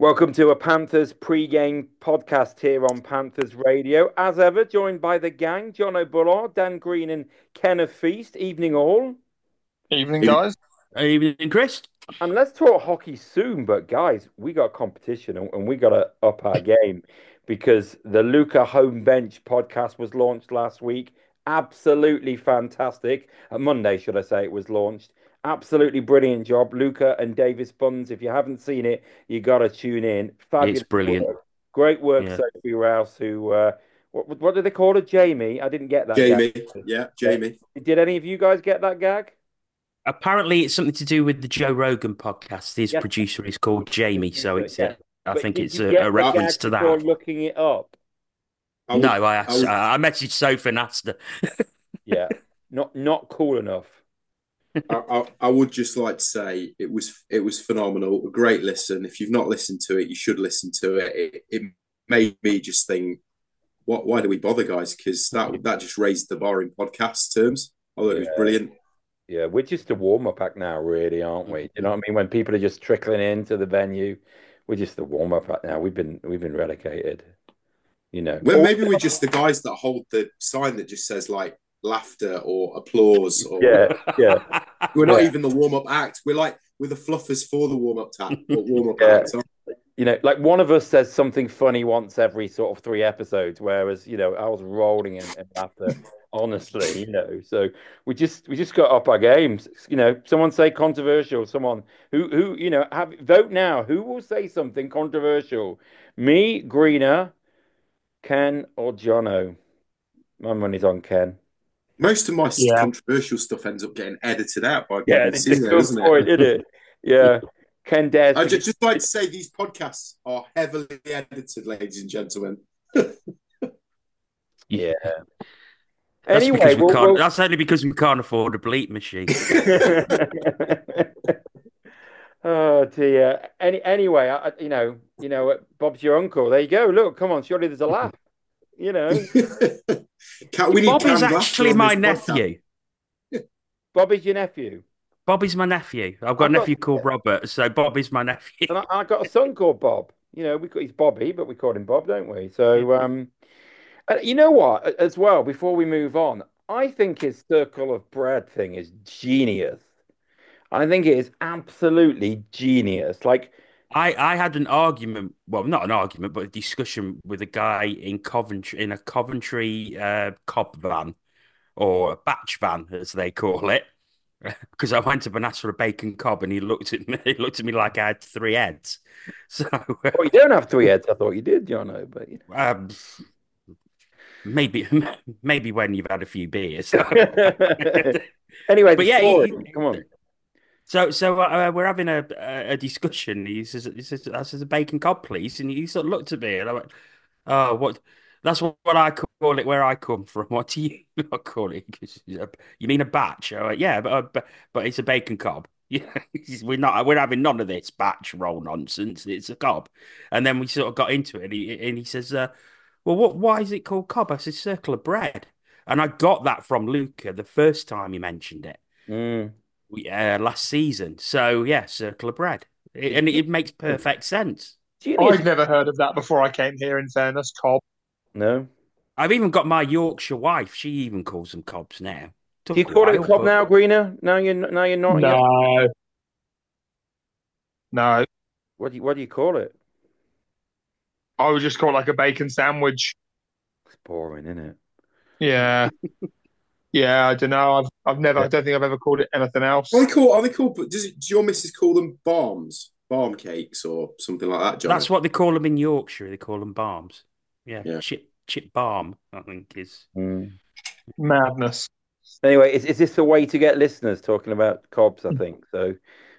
Welcome to a Panthers pre-game podcast here on Panthers Radio. As ever, joined by the gang, John O'Bullard, Dan Green and Kenneth Feast. Evening all. Evening, guys. Evening, Chris. And let's talk hockey soon, but guys, we got competition and we got to up our game because the Luca Home Bench podcast was launched last week. Absolutely fantastic. Monday, should I say, it was launched. Absolutely brilliant job, Luca and Davis Buns. If you haven't seen it, you got to tune in. Fabulous It's brilliant. work. Great work, Yeah. Sophie Rouse, who, what do they call her? Jamie. I didn't get that Jamie. gag. Yeah, Jamie. Did any of you guys get that gag? Apparently, it's something to do with the Joe Rogan podcast. His Yes. producer is called Jamie, so it's Yeah. I But think did it's you get a the reference gag to before that. looking it up? I No, would, I messaged Sophie and asked her. Yeah, not cool enough. I would just like to say it was phenomenal. A great listen. If you've not listened to it, you should listen to it. It made me just think, why do we bother, guys? Because that just raised the bar in podcast terms. I thought it was brilliant. Yeah, we're just a warm-up act now, really, aren't we? You know what I mean? When people are just trickling into the venue, we're just the warm-up act now. We've been relegated. You know. Well, maybe we're just the guys that hold the sign that just says like laughter or applause. Or Yeah. we're not Yeah. even the warm-up act. We're the fluffers for the warm-up Yeah. act. You know, like one of us says something funny once every sort of 3 episodes, whereas, I was rolling in laughter, honestly, So we just got up our games. Someone say controversial, someone who vote now. Who will say something controversial? Me, Greener, Ken, or Jono? My money's on Ken. Most of my controversial stuff ends up getting edited out by Yeah, Kevin it's a Singer, good doesn't point, it? isn't it? Yeah. Ken dares I to just like to say these podcasts are heavily edited, ladies and gentlemen. Yeah. That's Anyway, because we can't. That's only because we can't afford a bleep machine. Oh dear. Anyway, Bob's your uncle. There you go. Look, come on. Surely there's a laugh. We need Bob is canned laughter actually on my this podcast. nephew. Bob is your nephew. Bob is my nephew. I've got a nephew called Robert, so Bob is my nephew. And I got a son called Bob. He's Bobby, but we call him Bob, don't we? So, you know what? As well, before we move on, I think his circle of bread thing is genius. I think it is absolutely genius. Like, I had an argument, well, not an argument, but a discussion with a guy in Coventry, in a Coventry cob van or a batch van, as they call it, because I went to Banats for a bacon cob and he looked at me, like I had three heads. So, you don't have three heads. I thought you did, Jono, but maybe when you've had a few beers. Anyway, but yeah, come on. So we're having a discussion. He says, I says a bacon cob, please, and he sort of looked at me, and I went, "Oh, what? That's what I call it where I come from. What do you not call it? You mean a batch?" I went, "Yeah, but it's a bacon cob. Yeah, we're having none of this batch roll nonsense. It's a cob." And then we sort of got into it, and he says, "Well, why is it called cob?" I said, "Circle of bread," and I got that from Luca the first time he mentioned it. Mm. Last season. So yeah, circle of bread, and it makes perfect sense. I've never heard of that before I came here. In fairness, cob. No, I've even got my Yorkshire wife. She even calls them cobs now. Do you call it a cob now, Greener? Now you're not. No. What do you call it? I would just call it like a bacon sandwich. It's boring, isn't it? Yeah. Yeah, I don't know. I've never. Yeah. I don't think I've ever called it anything else. Are they called? But does your missus call them barm cakes or something like that, John? That's what they call them in Yorkshire. They call them barms. Yeah. Chip balm, I think is Madness. Anyway, is this a way to get listeners talking about cobs? I think so.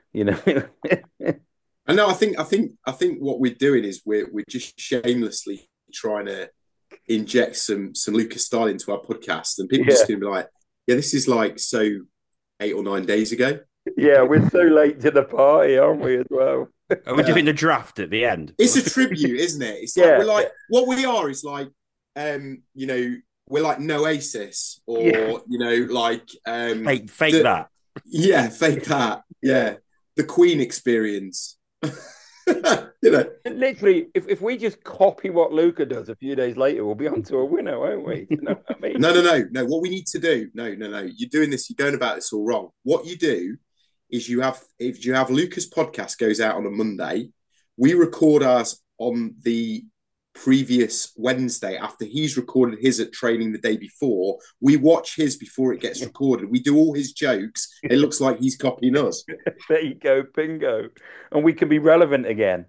I know. I think what we're doing is we're just shamelessly trying to inject some Lucas style into our podcast, and people are just going to be like, "Yeah, this is like so 8 or 9 days ago." Yeah, we're so late to the party, aren't we? As well. Are we doing the draft at the end? It's a tribute, isn't it? It's like we're like what we are is like, we're like Noasis, or like fake that. Yeah, fake that. Yeah, the Queen experience. You know, Literally, if we just copy what Luca does a few days later, we'll be onto a winner, won't we? You know what I mean? no. What we need to do, no. You're doing this. You're going about this all wrong. What you do is if you have Luca's podcast goes out on a Monday, we record ours on the previous Wednesday after he's recorded his at training the day before. We watch his before it gets recorded. We do all his jokes. It looks like he's copying us. There you go, bingo, and we can be relevant again.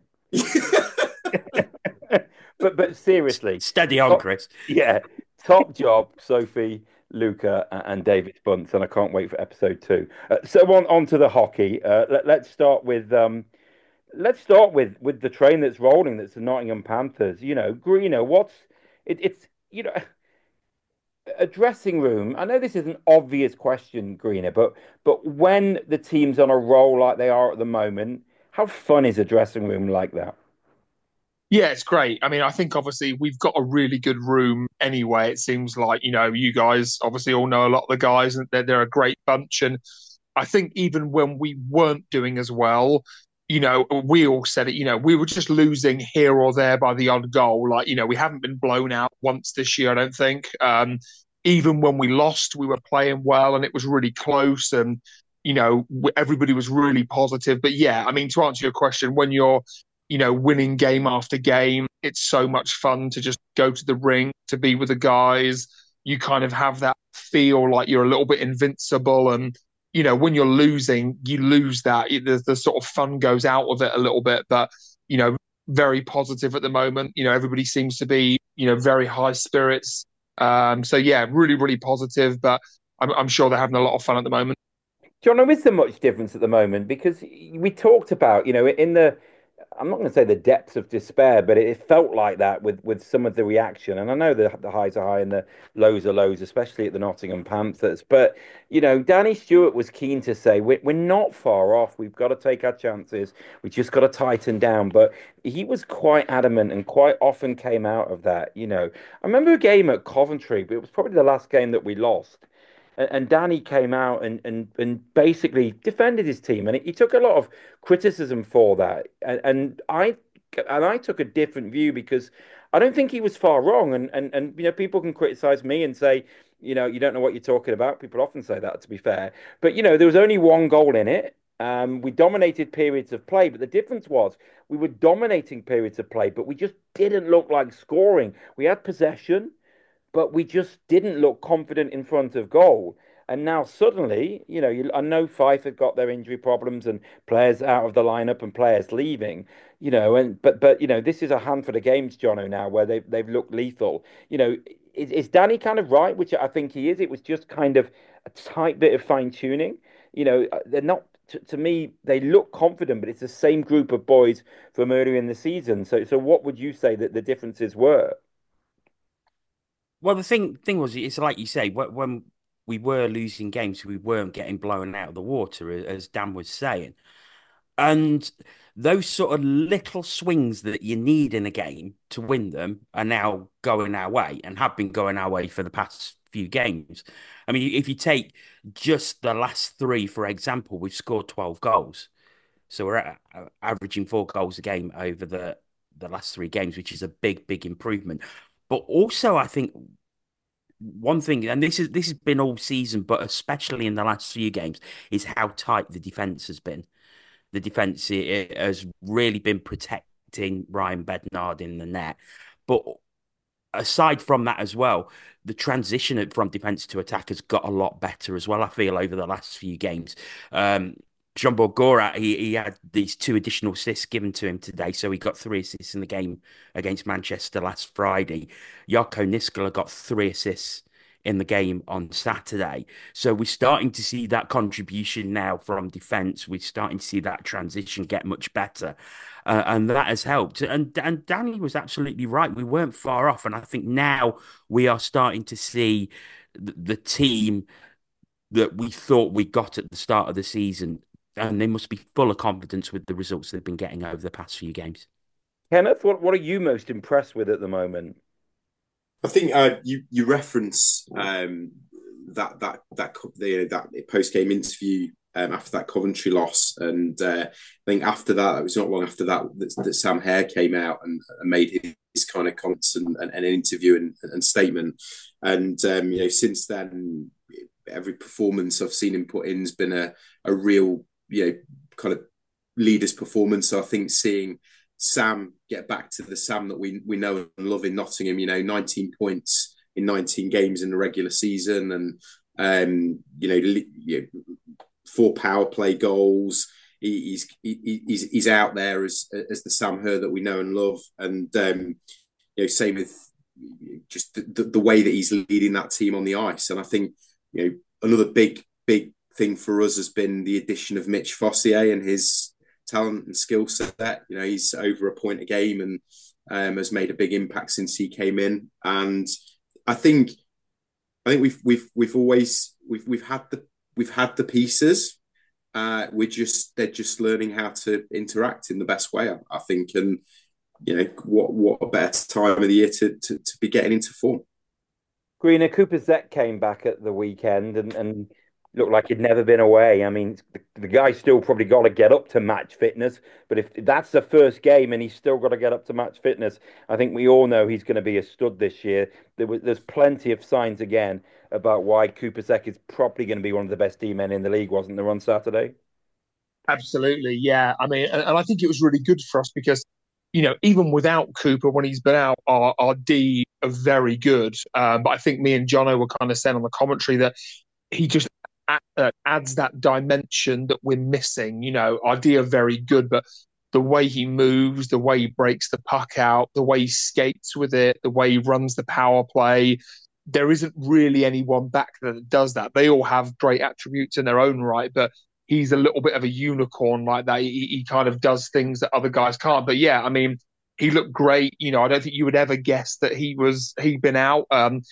But seriously, Steady on, Chris. Yeah, top job, Sophie, Luca, and David Spunts, and I can't wait for episode 2. So on to the hockey. Let's start with the train that's rolling. That's the Nottingham Panthers. You know, Greeno. It's a dressing room. I know this is an obvious question, Greener, but when the team's on a roll like they are at the moment, how fun is a dressing room like that? Yeah, it's great. I mean, I think obviously we've got a really good room anyway. It seems like, you guys obviously all know a lot of the guys and they're a great bunch. And I think even when we weren't doing as well, we all said it, we were just losing here or there by the odd goal. Like, we haven't been blown out once this year, I don't think. Even when we lost, we were playing well and it was really close and, everybody was really positive. But yeah, I mean, to answer your question, when you're winning game after game. It's so much fun to just go to the rink, to be with the guys. You kind of have that feel like you're a little bit invincible. And, when you're losing, you lose that. The sort of fun goes out of it a little bit. But, very positive at the moment. Everybody seems to be, very high spirits. So, yeah, really, really positive. But I'm sure they're having a lot of fun at the moment. John, is there much difference at the moment? Because we talked about, in the I'm not going to say the depths of despair, but it felt like that with some of the reaction. And I know the highs are high and the lows are lows, especially at the Nottingham Panthers. But, Danny Stewart was keen to say, we're not far off. We've got to take our chances. We just got to tighten down. But he was quite adamant and quite often came out of that. I remember a game at Coventry, but it was probably the last game that we lost. And Danny came out and basically defended his team, and he took a lot of criticism for that. And I took a different view because I don't think he was far wrong. And people can criticize me and say, you don't know what you're talking about. People often say that, to be fair. But there was only one goal in it. We dominated periods of play, but the difference was we were dominating periods of play, but we just didn't look like scoring. We had possession, but we just didn't look confident in front of goal. And now suddenly, I know Fife had got their injury problems and players out of the lineup and players leaving, but this is a handful of games, Jono, now where they've looked lethal. Is Danny kind of right, which I think he is? It was just kind of a tight bit of fine tuning. They're not. To me, they look confident, but it's the same group of boys from earlier in the season. So what would you say that the differences were? Well, the thing was, it's like you say, when we were losing games, we weren't getting blown out of the water, as Dan was saying. And those sort of little swings that you need in a game to win them are now going our way and have been going our way for the past few games. I mean, if you take just the last three, for example, we've scored 12 goals. So we're averaging 4 goals a game over the last 3 games, which is a big, big improvement. But also, I think one thing, and this has been all season, but especially in the last few games, is how tight the defense has been. The defense has really been protecting Ryan Bednard in the net. But aside from that as well, the transition from defense to attack has got a lot better as well, I feel, over the last few games. Jean-Paul Gorat, he had these 2 additional assists given to him today, so he got 3 assists in the game against Manchester last Friday. Jarkko Niskala got 3 assists in the game on Saturday. So we're starting to see that contribution now from defence. We're starting to see that transition get much better. And that has helped. And Danny was absolutely right. We weren't far off. And I think now we are starting to see the team that we thought we got at the start of the season. And they must be full of confidence with the results they've been getting over the past few games. Kenneth, what are you most impressed with at the moment? I think you reference that post game interview after that Coventry loss. And I think after that, it was not long after that that Sam Hare came out and made his kind of comments and an interview and statement. And since then, every performance I've seen him put in has been a real kind of leader's performance. So I think seeing Sam get back to the Sam that we know and love in Nottingham, 19 points in 19 games in the regular season, and 4 power play goals. He's out there as the Sam Hare that we know and love, and same with just the way that he's leading that team on the ice. And I think another big thing for us has been the addition of Mitch Fossier and his talent and skill set. He's over a point a game and has made a big impact since he came in. And I think we've always had the pieces. They're just learning how to interact in the best way, I think. And what a better time of the year to be getting into form. Greener, Cooper Zek came back at the weekend and looked like he'd never been away. I mean, the guy's still probably got to get up to match fitness, but if that's the first game and he's still got to get up to match fitness, I think we all know he's going to be a stud this year. There's plenty of signs again about why Cooper Zek is probably going to be one of the best D-men in the league, wasn't there, on Saturday? Absolutely, yeah. I mean, and I think it was really good for us because, even without Cooper, when he's been out, our D are very good. But I think me and Jono were kind of saying on the commentary that he just adds that dimension that we're missing. Our D are very good, but the way he moves, the way he breaks the puck out, the way he skates with it, the way he runs the power play, there isn't really anyone back there that does that. They all have great attributes in their own right, but he's a little bit of a unicorn like that. He kind of does things that other guys can't. But yeah, I mean, he looked great. I don't think you would ever guess that he'd been out.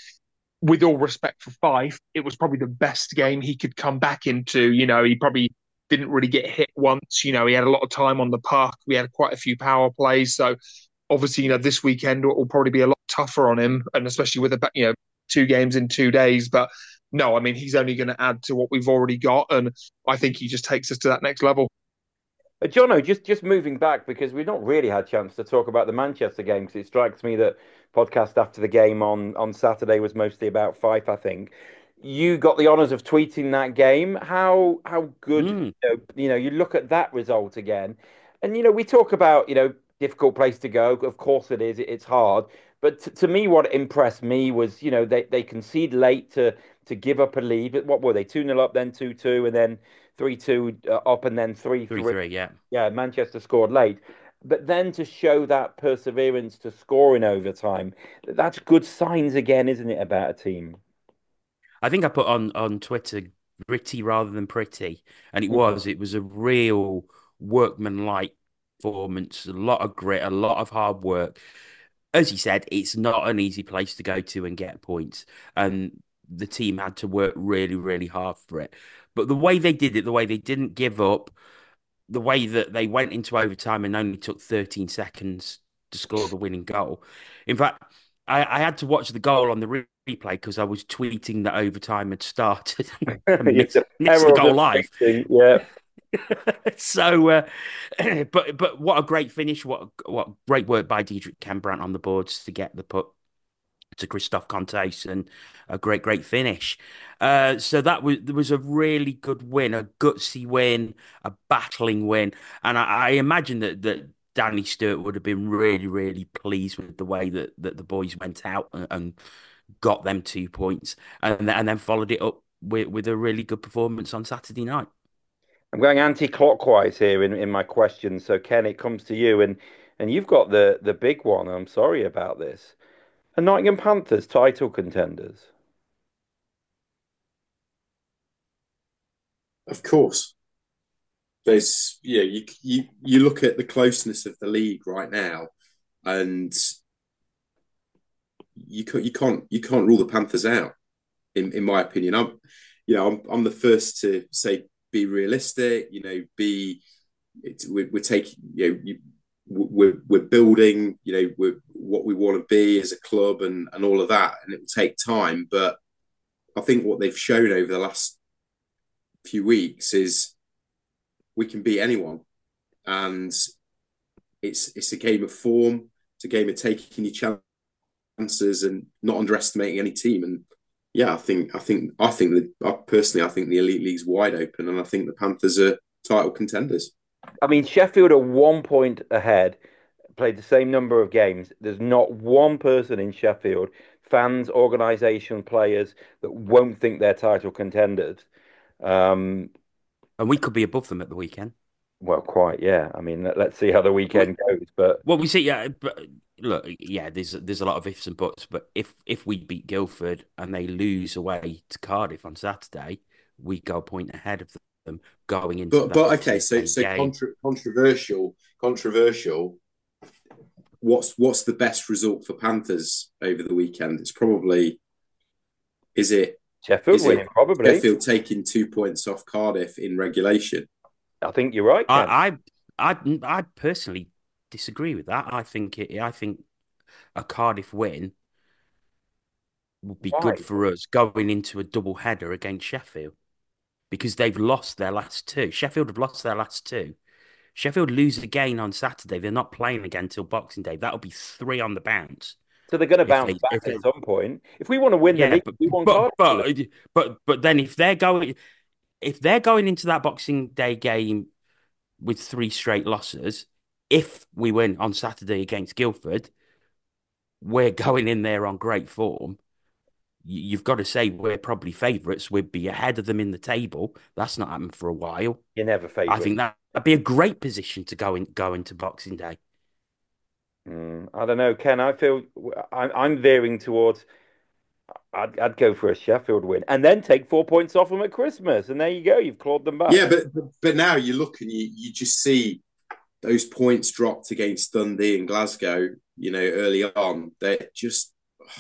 With all respect for Fife, it was probably the best game he could come back into. He probably didn't really get hit once. He had a lot of time on the puck. We had quite a few power plays. So obviously, this weekend will probably be a lot tougher on him, and especially with 2 games in 2 days. But no, I mean, he's only going to add to what we've already got, and I think he just takes us to that next level. Jono, just moving back, because we've not really had a chance to talk about the Manchester game, because it strikes me that podcast after the game on Saturday was mostly about Fife, I think. You got the honours of tweeting that game. How good, you look at that result again. And, we talk about, difficult place to go. Of course it is. It's hard. But to me, what impressed me was, they concede late to give up a lead. But what were they? 2-0 up, then 2-2, and then 3-2 up, and then 3-3. 3-3, yeah. Yeah, Manchester scored late. But then to show that perseverance to score in overtime, that's good signs again, isn't it, about a team? I think I put on Twitter gritty rather than pretty. And it was a real workmanlike performance, a lot of grit, a lot of hard work. As you said, it's not an easy place to go to and get points. And the team had to work really, really hard for it. But the way they did it, the way they didn't give up, the way that they went into overtime and only took 13 seconds to score the winning goal. In fact, I had to watch the goal on the replay because I was tweeting that overtime had started. missed the goal live. Yeah. So, but what a great finish! What great work by Diedrich Kembrandt on the boards to get the puck to Christophe Contes, and a great finish. So there was a really good win, a gutsy win, a battling win, and I imagine that Danny Stewart would have been really, really pleased with the way that the boys went out and got them 2 points, and then followed it up with a really good performance on Saturday night. I'm going anti-clockwise here in my questions. So Ken, it comes to you, and you've got the big one. I'm sorry about this. Are Nottingham Panthers title contenders? Of course. There's you look at the closeness of the league right now, and you can't rule the Panthers out. In my opinion, I'm the first to say be realistic. We're taking we're building. We're what we want to be as a club and all of that, and it will take time. But I think what they've shown over the last few weeks is we can beat anyone, and it's a game of form. It's a game of taking your chances and not underestimating any team. And yeah, I think that personally, I think the Elite League's wide open, and I think the Panthers are title contenders. I mean, Sheffield are 1 point ahead, played the same number of games. There's not one person in Sheffield, fans, organisation, players, that won't think they're title contenders. Um, And we could be above them at the weekend. well, quite, yeah. I mean, let's see how the weekend goes. But Well, we see, yeah. But look, yeah, there's a lot of ifs and buts. But if we beat Guildford and they lose away to Cardiff on Saturday, we go a point ahead of them going into that. But okay, so controversial. What's the best result for Panthers over the weekend? It's probably Sheffield winning, probably. Sheffield taking 2 points off Cardiff in regulation. I think you're right, Ken. I personally disagree with that. I think a Cardiff win would be good for us going into a double header against Sheffield because they've lost their last two. Sheffield have lost their last two. Sheffield lose again on Saturday. They're not playing again till Boxing Day. That'll be 3 on the bounce. So they're going to bounce back at some point. If we want to win the league, we want Cardiff. But then if they're going into that Boxing Day game with 3 straight losses, if we win on Saturday against Guildford, we're going in there on great form. You've got to say we're probably favourites. We'd be ahead of them in the table. That's not happened for a while. You're never favourite. I think that'd be a great position to go into Boxing Day. I don't know, Ken. I feel I'm veering towards. I'd go for a Sheffield win and then take 4 points off them at Christmas, and there you go. You've clawed them back. Yeah, but now you look and you just see those points dropped against Dundee and Glasgow. Early on, they're just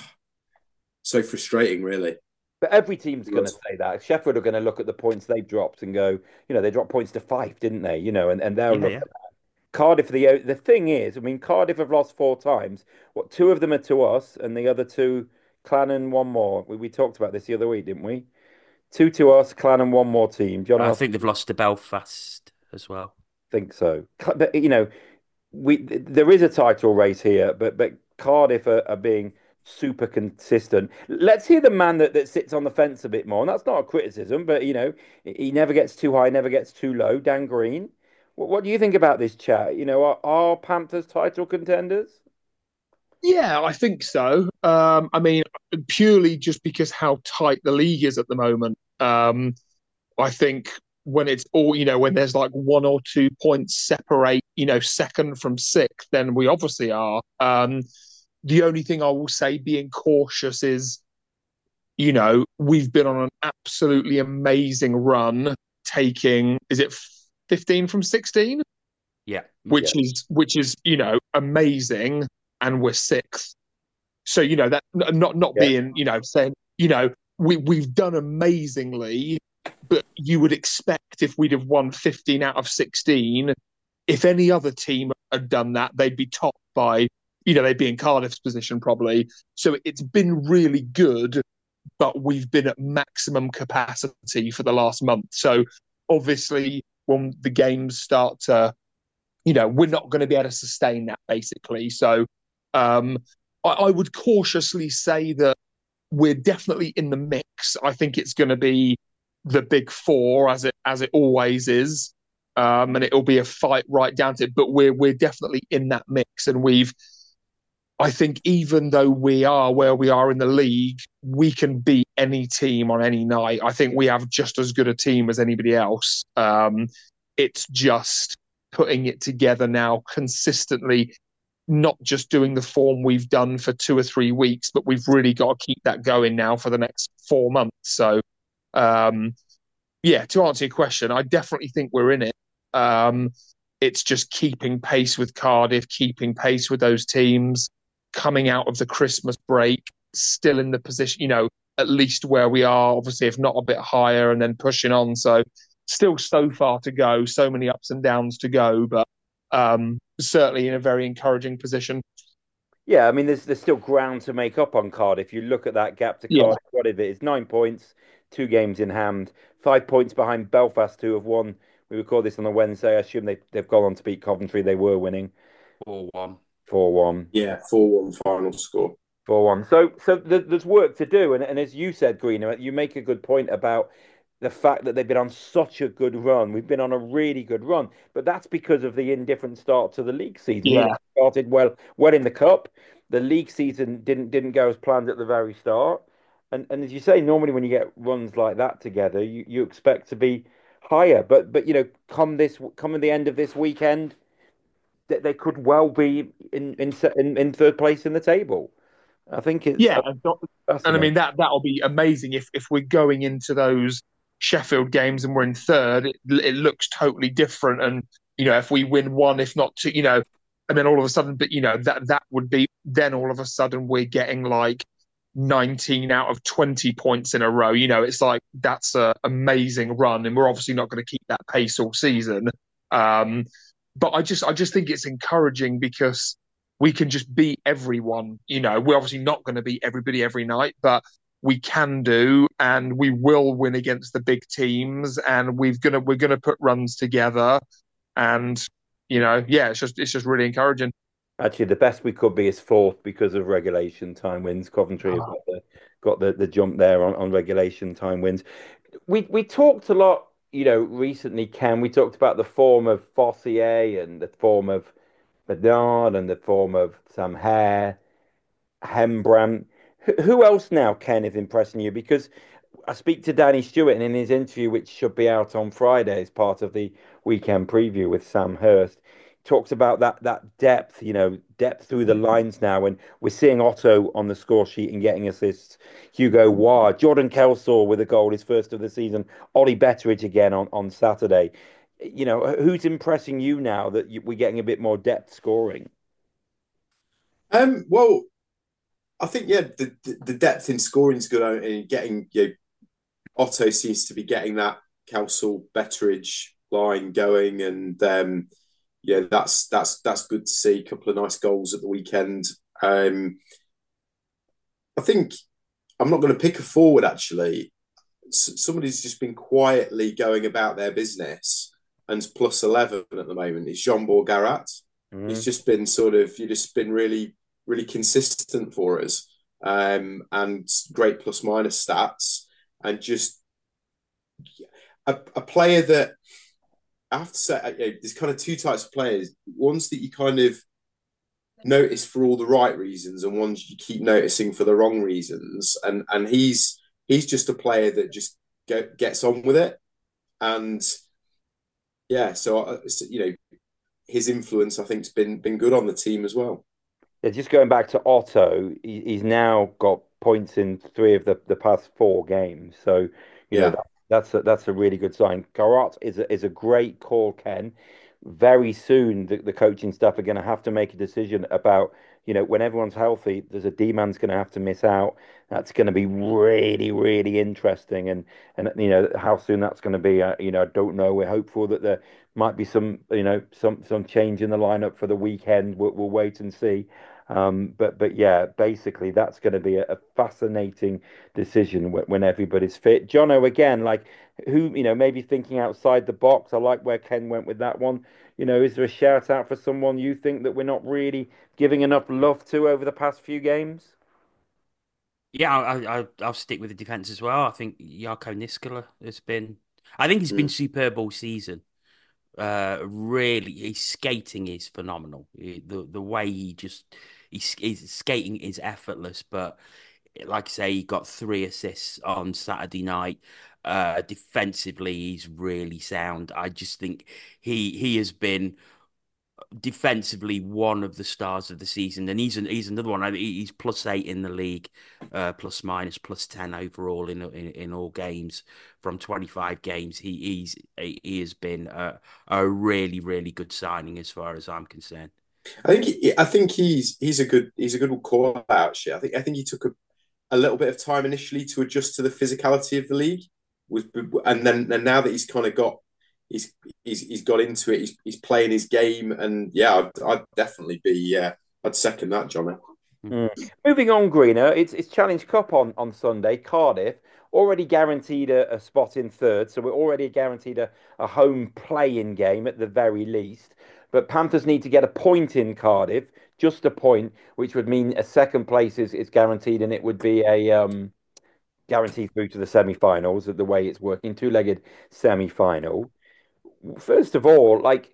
so frustrating, really. But every team's going to say that. Sheffield are going to look at the points they've dropped and go, they dropped points to Fife, didn't they? And they'll look at that. Cardiff, the thing is, I mean, Cardiff have lost 4 times. 2 of them are to us, and the other 2, Clan and one more. We talked about this the other week, didn't we? 2 to us, Clan and one more team. John, I think they've lost to Belfast as well. Think so. But, there is a title race here, but Cardiff are being super consistent. Let's hear the man that sits on the fence a bit more, and that's not a criticism, but he never gets too high, never gets too low. Dan Green. What do you think about this chat? Are Panthers title contenders? Yeah, I think so. I mean, purely just because how tight the league is at the moment. I think when it's all, when there's like 1 or 2 points separate, second from sixth, then we obviously are. The only thing I will say, being cautious, is, we've been on an absolutely amazing run, taking, is it 15 from 16? Yeah. Which is, amazing. And we're 6th. So, that not being, saying, we've done amazingly, but you would expect if we'd have won 15 out of 16, if any other team had done that, they'd be topped by, they'd be in Cardiff's position probably. So it's been really good, but we've been at maximum capacity for the last month. So obviously when the games start to, we're not going to be able to sustain that basically. So I would cautiously say that we're definitely in the mix. I think it's going to be the big 4 as it always is, and it'll be a fight right down to it. But we're definitely in that mix, and I think even though we are where we are in the league, we can beat any team on any night. I think we have just as good a team as anybody else. It's just putting it together now consistently. Not just doing the form we've done for 2 or 3 weeks, but we've really got to keep that going now for the next 4 months. So, to answer your question, I definitely think we're in it. It's just keeping pace with Cardiff, keeping pace with those teams, coming out of the Christmas break, still in the position, at least where we are, obviously, if not a bit higher, and then pushing on. So still so far to go, so many ups and downs to go, but certainly in a very encouraging position. Yeah, I mean, there's still ground to make up on Cardiff. You look at that gap to Yeah, Cardiff, what is it? It's 9 points, 2 games in hand, 5 points behind Belfast, who have won. We record this on a Wednesday. I assume they've gone on to beat Coventry. They were winning 4-1. 4-1. Yeah, 4-1 final score. 4-1. So there's work to do, and as you said, Greener, you make a good point about the fact that they've been on such a good run. We've been on a really good run, but that's because of the indifferent start to the league season. yeah, Started well in the cup. The league season didn't go as planned at the very start, and as you say, normally when you get runs like that together, you expect to be higher. But come at the end of this weekend, they could well be in third place in the table. I think it's yeah. And I fascinating. mean that'll be amazing if we're going into those Sheffield games and we're in third. It looks totally different, and if we win one, if not two, and then all of a sudden, but that would be then all of a sudden we're getting like 19 out of 20 points in a row. It's like that's a amazing run, and we're obviously not going to keep that pace all season. Um, but I just think it's encouraging because we can just beat everyone. We're obviously not going to beat everybody every night, but we can do, and we will win against the big teams, and we're gonna put runs together, and yeah, it's just really encouraging. Actually, the best we could be is fourth because of regulation time wins. Coventry have got the jump there on regulation time wins. We talked a lot, recently, Ken. We talked about the form of Fossier and the form of Bernard and the form of Sam Hare, Hembrandt. Who else now, Ken, is impressing you? Because I speak to Danny Stewart, and in his interview, which should be out on Friday as part of the weekend preview with Sam Hurst, talks about that depth, depth through the lines now, and we're seeing Otto on the score sheet and getting assists. Hugo Ward, Jordan Kelsall with a goal, his first of the season. Ollie Betteridge again on Saturday. Who's impressing you now that we're getting a bit more depth scoring? Well, I think the depth in scoring is good, and getting Otto seems to be getting that Kelsall Betteridge line going, and that's good to see. A couple of nice goals at the weekend. I think I'm not going to pick a forward actually. Somebody's just been quietly going about their business and plus 11 at the moment. It's Jean Garat. He's just been really, really consistent for us, and great plus minus stats, and just a player that I have to say, there's kind of two types of players. Ones that you kind of notice for all the right reasons, and ones you keep noticing for the wrong reasons. And he's just a player that just gets on with it, and yeah. So his influence, I think, has been good on the team as well. Yeah, just going back to Otto, he's now got points in three of the past four games. So, Yeah. that's a really good sign. Karat is a great call, Ken. Very soon, the coaching staff are going to have to make a decision about, when everyone's healthy, there's a D-man's going to have to miss out. That's going to be really, really interesting. And how soon that's going to be, I don't know. We're hopeful that there might be some change in the lineup for the weekend. We'll wait and see. But yeah, basically that's going to be a fascinating decision when everybody's fit. Jono, again, like who, maybe thinking outside the box. I like where Ken went with that one. Is there a shout out for someone you think that we're not really giving enough love to over the past few games? Yeah, I'll stick with the defense as well. I think Jarko Niskala has been. I think he's been Mm. superb all season. Really, his skating is phenomenal. The way his skating is effortless. But like I say, he got 3 assists on Saturday night. Defensively, he's really sound. I just think he has been defensively one of the stars of the season, and he's another one. He's +8 in the league, plus minus +10 overall in all games from 25 games. He has been a really really good signing as far as I'm concerned. I think he's a good call out. Actually, I think he took a little bit of time initially to adjust to the physicality of the league, and now that he's kind of got he's got into it. He's playing his game, and yeah, I'd definitely be. I'd second that, Johnny. Mm. Moving on, Greener, it's Challenge Cup on Sunday. Cardiff already guaranteed a spot in third, so we're already guaranteed a home play-in game at the very least. But Panthers need to get a point in Cardiff, just a point, which would mean a second place is guaranteed, and it would be a guaranteed through to the semi-finals. The way it's working, two-legged semi-final. First of all, like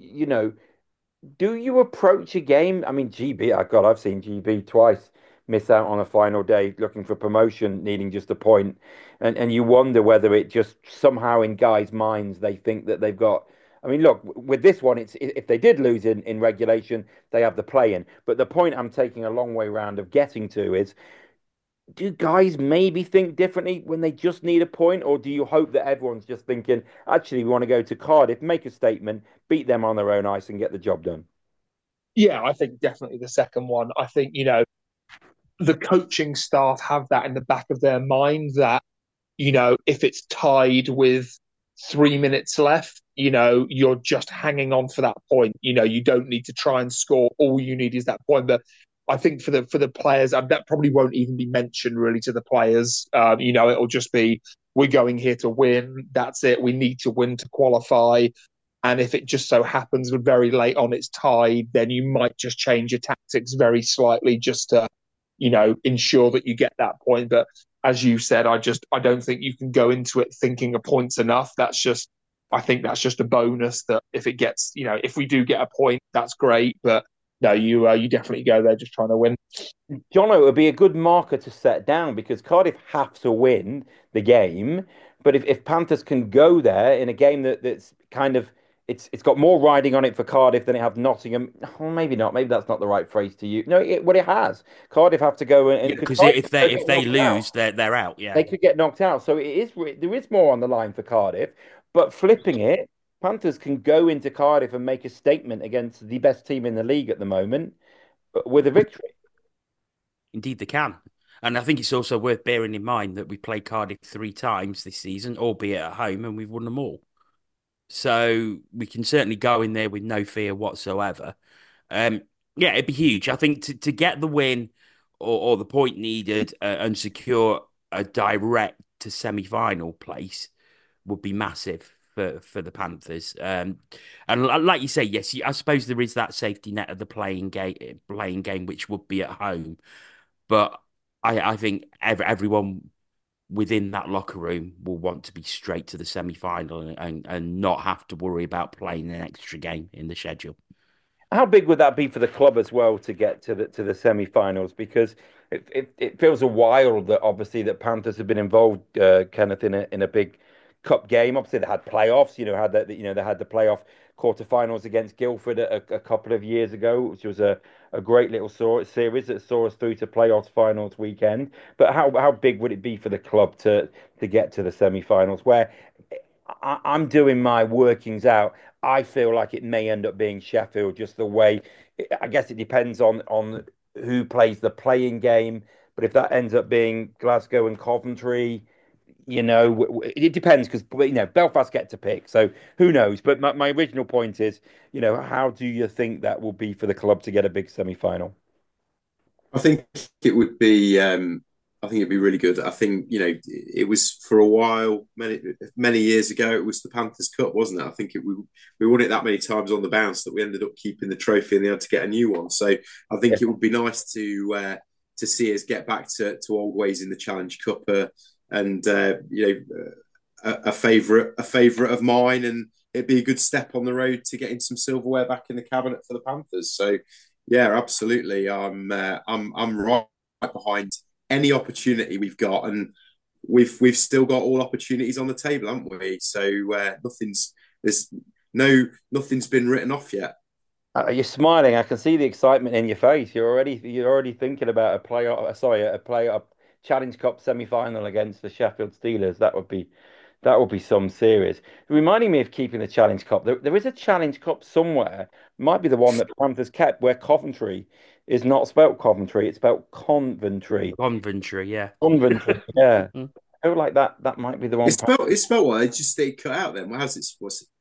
do you approach a game? I mean, GB, oh God, I've seen GB twice miss out on a final day looking for promotion, needing just a point. And you wonder whether it just somehow in guys' minds they think that they've got. I mean, look, with this one, it's if they did lose in regulation, they have the play in. But the point I'm taking a long way round of getting to is do guys maybe think differently when they just need a point, or do you hope that everyone's just thinking, actually, we want to go to Cardiff, make a statement, beat them on their own ice, and get the job done? Yeah, I think definitely the second one. I think, the coaching staff have that in the back of their mind that, if it's tied with 3 minutes left, you're just hanging on for that point. You don't need to try and score. All you need is that point. But I think for the players, that probably won't even be mentioned really to the players. It'll just be, we're going here to win. That's it. We need to win to qualify. And if it just so happens very late on it's tied, then you might just change your tactics very slightly just to, ensure that you get that point. But as you said, I don't think you can go into it thinking a point's enough. I think that's just a bonus that if it gets, if we do get a point, that's great. But no, you definitely go there just trying to win. Jono, it would be a good marker to set down because Cardiff have to win the game. But if Panthers can go there in a game that's kind of it's got more riding on it for Cardiff than it have Nottingham. Well, maybe not. Maybe that's not the right phrase to use. No, what it has. Cardiff have to go and Yeah, because Cardiff if could they get knocked out. lose, they're out. Yeah. They could get knocked out. So there is more on the line for Cardiff. But flipping it, Panthers can go into Cardiff and make a statement against the best team in the league at the moment with a victory. Indeed, they can. And I think it's also worth bearing in mind that we played Cardiff 3 times this season, albeit at home, and we've won them all. So we can certainly go in there with no fear whatsoever. Um, yeah, it'd be huge. I think to get the win or the point needed and secure a direct to semi-final place would be massive for the Panthers. And like you say, yes, I suppose there is that safety net of the playing game, which would be at home. But I think everyone within that locker room will want to be straight to the semi-final and not have to worry about playing an extra game in the schedule. How big would that be for the club as well to get to the semi-finals? Because it feels a while that obviously that Panthers have been involved, Kenneth, in a big cup game. Obviously, they had playoffs. They had the playoff quarterfinals against Guildford a couple of years ago, which was a great little series that saw us through to playoffs finals weekend. But how big would it be for the club to get to the semi-finals? Where I'm doing my workings out. I feel like it may end up being Sheffield, just the way. I guess it depends on who plays the playing game. But if that ends up being Glasgow and Coventry, it depends because Belfast get to pick, so who knows? But my original point is, how do you think that will be for the club to get a big semi-final? I think it would be. I think it'd be really good. I think it was for a while, many years ago. It was the Panthers Cup, wasn't it? I think we won it that many times on the bounce that we ended up keeping the trophy and they had to get a new one. So I think it would be nice to see us get back to old ways in the Challenge Cup, and a favourite of mine, and it'd be a good step on the road to getting some silverware back in the cabinet for the Panthers. So yeah, absolutely. I'm right behind any opportunity we've got, and we've still got all opportunities on the table, haven't we? So nothing's been written off yet. You're smiling. I can see the excitement in your face. You're already thinking about a Challenge Cup semi-final against the Sheffield Steelers. That would be some serious. Reminding me of keeping the Challenge Cup. There is a Challenge Cup somewhere. Might be the one that Panthers kept, where Coventry is not spelt Coventry. It's spelt Conventry. Conventry, yeah. Conventry. Yeah. I feel like that might be the one. It's spelled what? It just cut out then. How's it? What's it?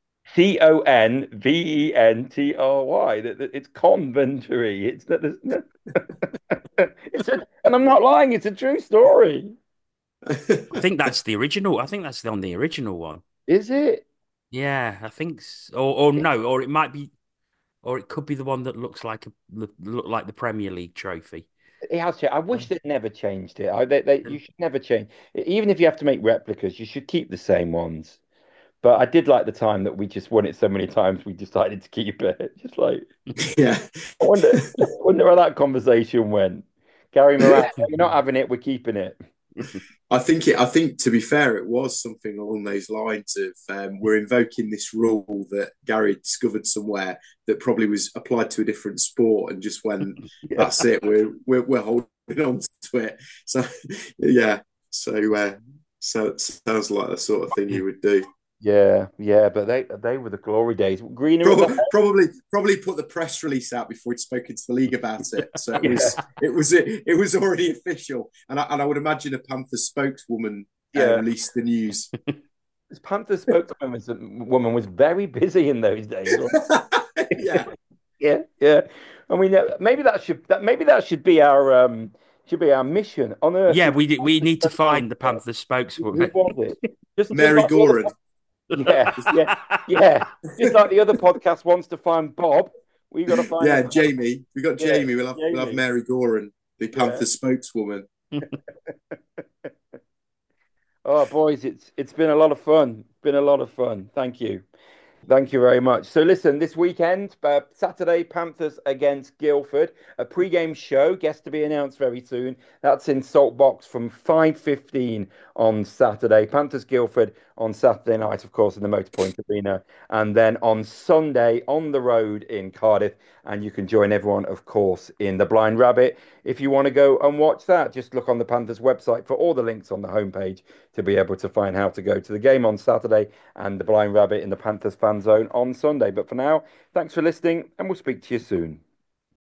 Conventry. It's Conventry. It's not. And I'm not lying, it's a true story. I think that's the original. I think that's on the original one. Is it? Yeah, I think, or no, or it might be, or it could be the one that look like the Premier League trophy. It has changed. I wish Um, they'd never changed it. You should never change. Even if you have to make replicas, you should keep the same ones. But I did like the time that we just won it so many times, we decided to keep it. Just like, Yeah. I wonder how that conversation went. Gary Moran, we're not having it, we're keeping it. I think to be fair, it was something along those lines of we're invoking this rule that Gary discovered somewhere that probably was applied to a different sport and just went, Yeah. that's it, we're holding on to it. So yeah, so it sounds like the sort of thing you would do. Yeah, yeah, but they were the glory days. Greener at the Probably put the press release out before he'd spoken to the league about it. So Yeah. it was already official, and I would imagine a Panther spokeswoman Yeah. released the news. This Panther spokeswoman was very busy in those days. Yeah, Yeah, yeah. I mean, maybe that should be our mission on Earth. yeah, we need to find the Panther Who spokeswoman. was it? Mary like the other Goran. Yeah, yeah, yeah. Just like the other podcast wants to find Bob, we got to find. Yeah, Jamie. We got Yeah, Jamie. We'll have Jamie. Mary Goran, the Panther spokeswoman. Oh, boys, it's been a lot of fun. Been a lot of fun. Thank you. Thank you very much. So, listen, this weekend, Saturday, Panthers against Guildford, a pre-game show, guest to be announced very soon. That's in Saltbox from 5:15 on Saturday. Panthers Guildford on Saturday night, of course, in the Motorpoint Arena, and then on Sunday on the road in Cardiff. And you can join everyone, of course, in the Blind Rabbit. If you want to go and watch that, just look on the Panthers website for all the links on the homepage to be able to find how to go to the game on Saturday and the Blind Rabbit in the Panthers fan zone on Sunday. But for now, thanks for listening, and we'll speak to you soon.